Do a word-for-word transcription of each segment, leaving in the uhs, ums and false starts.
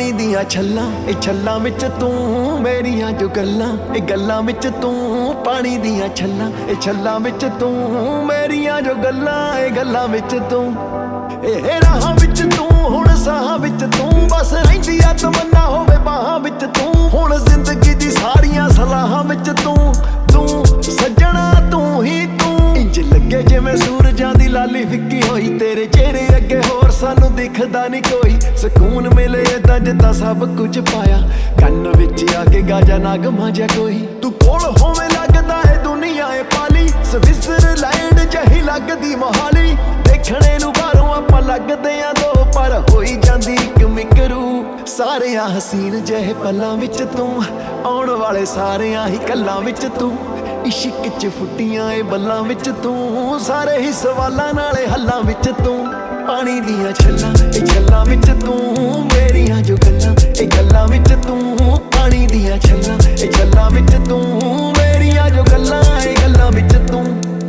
ਪਾਣੀ ਦੀਆਂ ਛੱਲਾਂ ਇਹ ਛੱਲਾਂ ਵਿੱਚ ਤੂੰ ਮੇਰੀਆਂ ਜੋ ਗੱਲਾਂ ਇਹ ਗੱਲਾਂ ਵਿੱਚ ਤੂੰ ਪਾਣੀ ਦੀਆਂ ਛੱਲਾਂ ਇਹ ਛੱਲਾਂ ਵਿੱਚ ਤੂੰ ਮੇਰੀਆਂ ਜੋ ਗੱਲਾਂ ਇਹ ਗੱਲਾਂ ਵਿੱਚ ਤੂੰ ਇਹ ਰਾਹਾਂ ਵਿੱਚ ਤੂੰ ਹੁਣ ਸਾਹਾਂ ਵਿੱਚ ਤੂੰ ਬਸ ਰਹਿੰਦੀ ਆ ਤਮੰਨਾ ਹੋਵੇ ਬਾਹਾਂ ਵਿੱਚ ਤੂੰ ਹੁਣ ਜ਼ਿੰਦਗੀ ਦੀ ਸਾਰੀਆਂ ਸਲਾਹਾਂ ਵਿੱਚ ਤੂੰ ਤੂੰ ਸੱਜਣਾ ਤੂੰ ਹੀ ਤੂੰ ਇੰਜ ਲੱਗੇ ਜਿਵੇਂ ਸੂਰਜਾਂ ਦੀ ਲਾਲੀ ਫਿੱਕੀ ਹੋਈ ਤੇਰੇ ਚਿਹਰੇ ਅੱਗੇ ਹੋਰ ਸਾਨੂੰ ਦਿਖਦਾ ਨਹੀਂ ਕੋਈ ਸਕੂਨ ਮਿਲੇ ਏਦਾਂ ਜਿੱਦਾਂ ਸਭ ਕੁਝ ਪਾਇਆ ਕੰਨ ਵਿੱਚ ਆ ਕੇ ਗਾਜਾ ਨਗਮਾ ਜਿਹਾ ਕੋਈ ਤੂੰ ਕੋਲ ਹੋਵੇਂ ਲੱਗਦਾ ਏ ਦੁਨੀਆ ਏ ਪਾਲੀ ਸਵਿਟਜ਼ਰਲੈਂਡ ਜਿਹੀ ਲੱਗਦੀ ਮੋਹਾਲੀ ਦੇਖਣੇ ਨੂੰ ਬਾਹਰੋਂ ਆਪਾਂ ਲੱਗਦੇ ਆ ਦੋ ਪਰ ਹੋਈ ਜਾਂਦੀ ਇੱਕ ਮਿਕਰੂ ਸਾਰਿਆਂ ਹਸੀਨ ਜਿਹੇ ਪਲਾਂ ਵਿੱਚ ਤੂੰ ਆਉਣ ਵਾਲੇ ਸਾਰਿਆਂ ਹੀ ਕੱਲਾਂ ਵਿੱਚ ਤੂੰ ਇਸ਼ਕ ਚ ਫੁੱਟੀਆਂ ਏ ਬੱਲਾਂ ਵਿੱਚ ਤੂੰ ਸਾਰੇ ਹੀ ਸਵਾਲਾਂ ਨਾਲੇ ਹੱਲਾਂ ਵਿੱਚ ਤੂੰ ਪਾਣੀ ਦੀਆਂ ਛੱਲਾਂ ਇਹ ਛੱਲਾਂ ਵਿੱਚ ਤੂੰ ਮੇਰੀਆਂ ਜੋ ਗੱਲਾਂ ਇਹ ਗੱਲਾਂ ਵਿੱਚ ਤੂੰ ਪਾਣੀ ਦੀਆਂ ਛੱਲਾਂ ਇਹ ਛੱਲਾਂ ਵਿੱਚ ਤੂੰ ਮੇਰੀਆਂ ਜੋ ਗੱਲਾਂ ਇਹ ਗੱਲਾਂ ਵਿੱਚ ਤੂੰ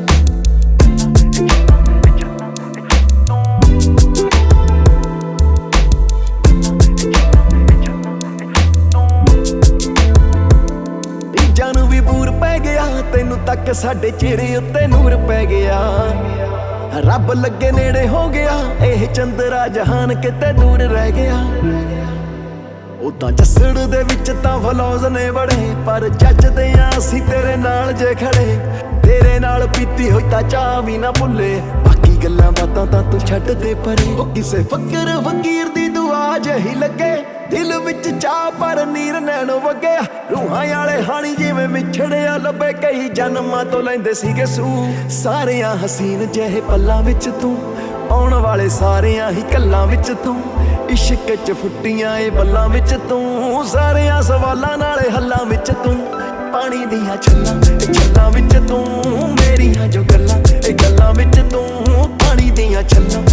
ਜਾਨੂੰ ਵੀ ਬੂਰ ਪੈ ਗਿਆ ਤੈਨੂੰ ਤੱਕ ਸਾਡੇ ਚਿਹਰੇ ਉੱਤੇ ਨੂਰ ਪੈ ਗਿਆ ਰੱਬ ਲੱਗੇ ਨੇੜੇ ਹੋ ਗਿਆ ਇਹ ਚੰਦਰਾ ਜਹਾਨ ਕਿਤੇ ਦੂਰ ਰਹਿ ਗਿਆ ਉਦਾਂ ਜੱਸੜ ਦੇ ਵਿੱਚ ਤਾਂ ਫਲੌਜ਼ ਨੇ ਬੜੇ ਪਰ ਜੱਜਦੇ ਆ ਅਸੀਂ ਤੇਰੇ ਨਾਲ ਜੇ ਖੜੇ ਤੇਰੇ ਨਾਲ ਪੀਤੀ ਹੋਈ ਤਾਂ ਚਾਹ ਵੀ ਨਾ ਭੁੱਲੇ ਬਾਕੀ ਗੱਲਾਂ ਬਾਤਾਂ ਤਾਂ ਤੂੰ ਛੱਡ ਦੇ ਪਰੇ ਉਹ ਕਿਸੇ ਫਕਰ ਫਕੀਰ ਦੀ ਦੁਆ ਜਿਹੀ ਲੱਗੇ ਦਿਲ ਵਿੱਚ ਚਾਹ ਪਰ ਨੀਰ ਨੈਣੋ ਵਗਿਆ ਰੂਹਾਂ ਵਾਲੇ ਹਾਣੀ ਜਿਵੇਂ ਵਿਛੜਿਆ ਲੱਭੇ ਕਈ ਜਨਮਾਂ ਤੋਂ ਲੈਂਦੇ ਸੀਗੇ ਸੂ ਸਾਰਿਆਂ ਹਸੀਨ ਜਿਹੇ ਪੱਲਾਂ ਵਿੱਚ ਤੂੰ ਆਉਣ ਵਾਲੇ ਸਾਰਿਆਂ ਹੀ ਕੱਲਾਂ ਵਿੱਚ ਤੂੰ ਇਸ਼ਕ ਚ ਫੁੱਟੀਆਂ ਏ ਬੱਲਾਂ ਵਿੱਚ ਤੂੰ ਸਾਰਿਆਂ ਸਵਾਲਾਂ ਨਾਲੇ ਹੱਲਾਂ ਵਿੱਚ ਤੂੰ ਪਾਣੀ ਦੀਆਂ ਛੱਲਾਂ ਇਹ ਛੱਲਾਂ ਵਿੱਚ ਤੂੰ ਮੇਰੀਆਂ ਜੋ ਗੱਲਾਂ ਇਹ ਗੱਲਾਂ ਵਿੱਚ ਤੂੰ ਪਾਣੀ ਦੀਆਂ ਛੱਲਾਂ